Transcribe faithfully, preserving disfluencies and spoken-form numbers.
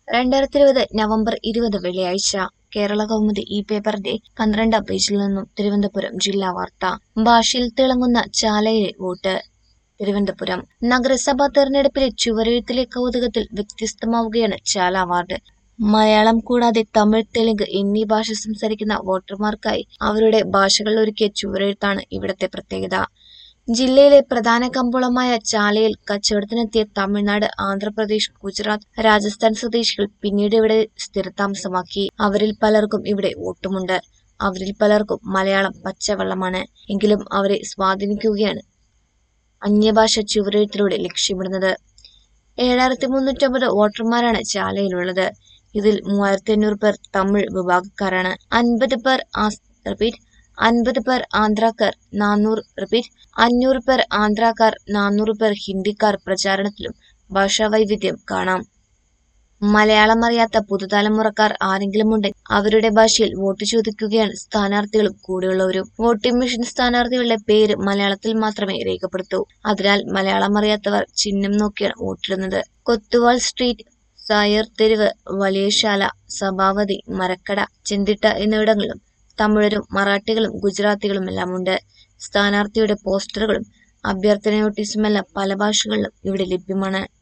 രണ്ടായിരത്തി ഇരുപത് നവംബർ ഇരുപത് വെള്ളിയാഴ്ച കേരള കൗമുദി ഈ പേപ്പറിന്റെ പന്ത്രണ്ടാം പേജിൽ നിന്നും തിരുവനന്തപുരം ജില്ലാ വാർത്ത. ഭാഷയിൽ തിളങ്ങുന്ന ചാലയിലെ വോട്ട്. തിരുവനന്തപുരം നഗരസഭാ തെരഞ്ഞെടുപ്പിലെ ചുവരെഴുത്തിലെ കൗതുകത്തിൽ വ്യത്യസ്തമാവുകയാണ് ചാല വാർഡ്. മലയാളം കൂടാതെ തമിഴ്, തെലുങ്ക് എന്നീ ഭാഷ സംസാരിക്കുന്ന വോട്ടർമാർക്കായി അവരുടെ ഭാഷകളിൽ ഒരുക്കിയ ചുവരെഴുത്താണ് ഇവിടത്തെ പ്രത്യേകത. ജില്ലയിലെ പ്രധാന കമ്പോളമായ ചാലയിൽ കച്ചവടത്തിനെത്തിയ തമിഴ്നാട്, ആന്ധ്രാപ്രദേശ്, ഗുജറാത്ത്, രാജസ്ഥാൻ സ്വദേശികൾ പിന്നീട് ഇവിടെ സ്ഥിരതാമസമാക്കി. അവരിൽ പലർക്കും ഇവിടെ വോട്ടുമുണ്ട്. അവരിൽ പലർക്കും മലയാളം പച്ചവെള്ളമാണ്. എങ്കിലും അവരെ സ്വാധീനിക്കുകയാണ് അന്യഭാഷ ചുവരെഴുത്തിലൂടെ ലക്ഷ്യമിടുന്നത്. ഏഴായിരത്തി മുന്നൂറ്റമ്പത് വോട്ടർമാരാണ് ചാലയിലുള്ളത്. ഇതിൽ മൂവായിരത്തി അഞ്ഞൂറ് പേർ തമിഴ് വിഭാഗക്കാരാണ്. അൻപത് പേർ റിപ്പീറ്റ് അൻപത് പേർ ആന്ധ്രാക്കാർ, നാനൂറ് റിപ്പീറ്റ് അഞ്ഞൂറ് പേർ ആന്ധ്രാക്കാർ, നാനൂറ് പേർ ഹിന്ദിക്കാർ. പ്രചാരണത്തിലും ഭാഷാ വൈവിധ്യം കാണാം. മലയാളം അറിയാത്ത പുതുതലമുറക്കാർ ആരെങ്കിലും ഉണ്ടെങ്കിൽ അവരുടെ ഭാഷയിൽ വോട്ട് ചോദിക്കുകയാണ് സ്ഥാനാർത്ഥികളും കൂടെയുള്ളവരും. വോട്ടിംഗ് മെഷീൻ സ്ഥാനാർത്ഥികളുടെ പേര് മലയാളത്തിൽ മാത്രമേ രേഖപ്പെടുത്തൂ. അതിനാൽ മലയാളം അറിയാത്തവർ ചിഹ്നം നോക്കിയാണ് വോട്ടിടുന്നത്. കൊത്തുവാൾ സ്ട്രീറ്റ്, സായർ തെരുവ്, വലിയശാല, സഭാവതി, മരക്കട, ചെന്തിട്ട എന്നിവിടങ്ങളിലും തമിഴരും മറാഠികളും ഗുജറാത്തികളുമെല്ലാം ഉണ്ട്. സ്ഥാനാർത്ഥിയുടെ പോസ്റ്ററുകളും അഭ്യർത്ഥന നോട്ടീസുമെല്ലാം പല ഭാഷകളിലും ഇവിടെ ലഭ്യമാണ്.